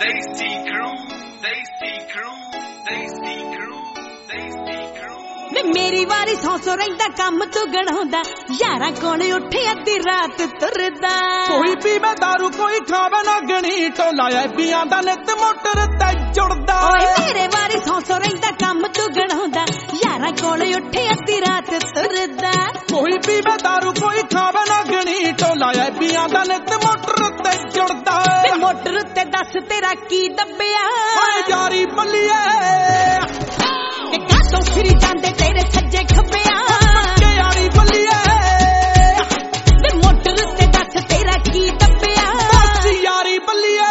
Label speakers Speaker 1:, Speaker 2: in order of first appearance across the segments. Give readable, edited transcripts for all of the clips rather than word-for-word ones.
Speaker 1: Tasty crew, tasty crew, tasty crew, tasty crew।
Speaker 2: ਵੇ ਮੇਰੀ ਵਾਰੀ ਸੌ ਰਹਿੰਦਾ ਕੰਮ ਤੂੰ ਗਣਾਉਂਦਾ ਯਾਰਾਂ ਕੋਲ ਉੱਠੇ ਅੱਧੀ ਰਾਤ ਤੁਰਦਾ।
Speaker 3: ਕੋਈ ਪੀਵੇ ਦਾਰੂ ਕੋਈ ਖਾਵੇ ਨਾ ਗਣੀ ਟੋਲਾ ਐਬੀਆਂ ਦਾ ਨਿੱਤ ਮੋਟਰ ਤੇ ਜੁੜਦਾ।
Speaker 2: ਓਏ ਮੇਰੇ ਵਾਰੀ ਸੌ ਰਹਿੰਦਾ ਕੰਮ ਤੂੰ ਗਣਾਉਂਦਾ ਯਾਰਾਂ ਕੋਲ ਉੱਠੇ ਅੱਧੀ ਰਾਤ ਤੁਰਦਾ।
Speaker 3: ਕੋਈ ਪੀਵੇ ਦਾਰੂ ਕੋਈ ਖਾਵੇ ਨਾ ਗਣੀ ਟੋਲਾ ਐਬੀਆਂ ਦਾ ਨਿੱਤ ਮੋਟਰ ਤੇ ਜੁੜਦਾ।
Speaker 2: ਵੇ ਮੋਟਰ ਉੱਤੇ ਦੱਸ ਤੇਰਾ ਕੀ ਦੱਬਿਆ
Speaker 3: ਓਏ ਯਾਰੀ ਬੱਲੀਏ
Speaker 2: ਤੇ ਕਾਤੋਂ ਫਿਰੀ ਜਾਂਦੇ ਤੇਰੇ ਸੱਜੇ ਖੱਬਿਆ
Speaker 3: ਯਾਰੀ ਬੱਲੀਏ
Speaker 2: ਵੇ ਮੋਟਰ ਉੱਤੇ ਦੱਸ ਤੇਰਾ ਕੀ ਦੱਬਿਆ
Speaker 3: ਯਾਰੀ ਬੱਲੀਏ।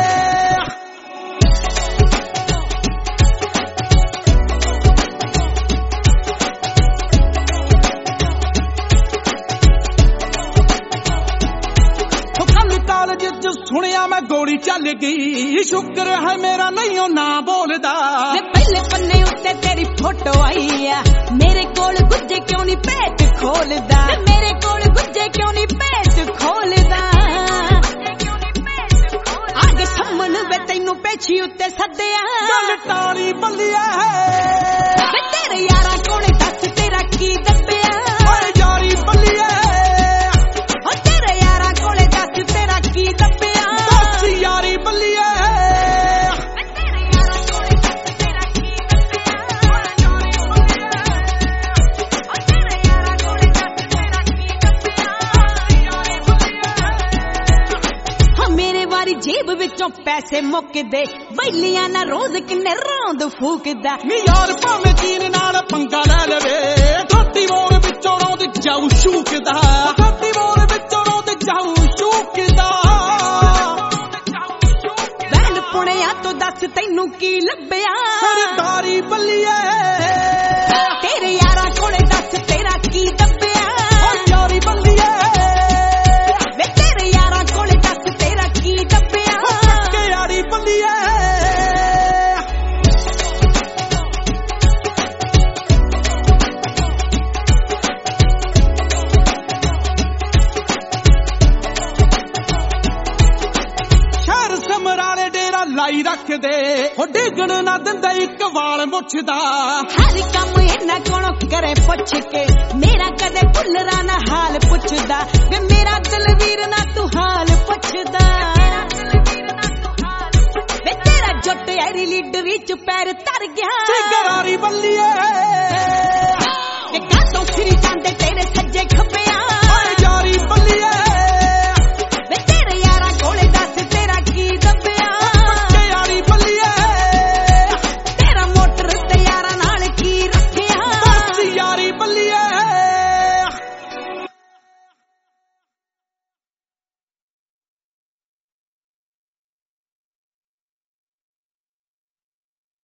Speaker 3: ਕਾਲਜ ਚ ਸੁਣਿਆ ਮੈਂ ਗੋਲੀ ਚੱਲ ਗਈ ਸ਼ੁਕਰ ਹੈ ਮੇਰਾ ਨਹੀਂ ਉਹ ਨਾ ਬੋਲਦਾ।
Speaker 2: ਵੇ ਪਹਿਲੇ ਪੰਨੇ ਉੱਤੇ ਤੇਰੀ ਫੋਟੋ ਆਈ ਆ ਮੇਰੇ ਕੋਲ ਗੁੱਜੇ ਕਿਉਂ ਨਹੀਂ ਪੇਟ ਖੋਲਦਾ। ਮੇਰੇ ਕੋਲ ਗੁੱਜੇ ਕਿਉਂ ਨਹੀਂ ਪੇਟ ਖੋਲਦਾ। ਆਗੇ ਸਾਹਮਣ ਵੇ ਤੈਨੂੰ ਪੇਛੀ ਉੱਤੇ ਸੱਦਿਆ
Speaker 3: ਗੱਲ ਟਾਲੀ ਬੱਲੀਏ
Speaker 2: ਵੇ ਤੇਰੇ ਯਾਰਾਂ ਕੋਲੇ ਦੱਸ ਤੇਰਾ ਕੀ ਦੱਬਿਆ
Speaker 3: ਓਏ ਯਾਰੀ ਬੱਲੀਏ
Speaker 2: ਓ ਤੇਰੇ ਯਾਰਾਂ ਕੋਲੇ ਦੱਸ ਤੇਰਾ ਕੀ ਦੱਬਿਆ
Speaker 3: ਯਾਰੀ ਬੱਲੀਏ।
Speaker 2: ਮੇਰੇ ਵਾਰੀ ਜੇਬ ਵਿੱਚੋਂ ਪੈਸੇ ਮੁੱਕਦੇ ਬੈਲੀਆਂ ਨਾ ਰੋਜ਼ ਕਿੰਨੇ ਰੌਂਦ ਫੂਕਦਾ।
Speaker 3: ਨੀ ਯਾਰ ਭਾਵੇਂ ਚੀਨ ਨਾਲ ਪੰਗਾ ਲੈ ਲਵੇ ਠੋਟੀ ਮੋਰ ਵਿੱਚੋਂ ਰੌਂਦ ਜਾਊ ਸ਼ੂਕਦਾ। ਠੋਟੀ ਮੋਰ ਵਿੱਚੋਂ ਰੌਂਦ ਜਾਊ ਸ਼ੂਕਦਾ।
Speaker 2: ਬੈਨ ਪੁਣਿਆ ਤੋਂ ਦੱਸ ਤੈਨੂੰ ਕੀ ਲੱਭਿਆ
Speaker 3: ਸਰਦਾਰੀ ਬੱਲੀਏ
Speaker 2: ਤੇਰੇ ਯਾਰਾਂ ਕੋਲੇ ਦੱਸ ਤੇਰਾ ਕੀ ਦੱਬਿਆ
Speaker 3: ਯਾਰੀ ਬੱਲੀਏ
Speaker 2: ਵੇ ਤੇਰੇ ਯਾਰਾਂ ਕੋਲੇ ਦੱਸ ਤੇਰਾ ਕੀ ਦੱਬਿਆ
Speaker 3: ਯਾਰੀ ਬੱਲੀਏ। ਸ਼ਹਿਰ ਸਮਰਾਲੇ ਡੇਰਾ ਲਾਈ ਰੱਖਦੇ ਉਹ ਡਿੱਗਣ ਨਾ ਦਿੰਦਾ ਇੱਕ ਵਾਲ ਮੁੱਛਦਾ।
Speaker 2: ਹਰ ਕੰਮ ਇਹਨਾਂ ਕੋਲੋਂ ਕਰੇ ਪੁੱਛ ਕੇ ਮੇਰਾ ਕਦੇ ਭੁੱਲਰਾ ਨਾ ਹਾਲ ਪੁੱਛਦਾ। ਵੇ ਮੇਰਾ ਦਲਵੀਰ ਨਾ ਤੂੰ ਹਾਲ ਪੁੱਛਦਾ। ਵੇ ਤੇਰਾ ਜੁੱਟ ਐਰੀ ਲੀਡਰੀ ਚ ਪੈਰ ਧਰ ਗਿਆ
Speaker 3: ਗਰਾਰੀ ਬੱਲੀਏ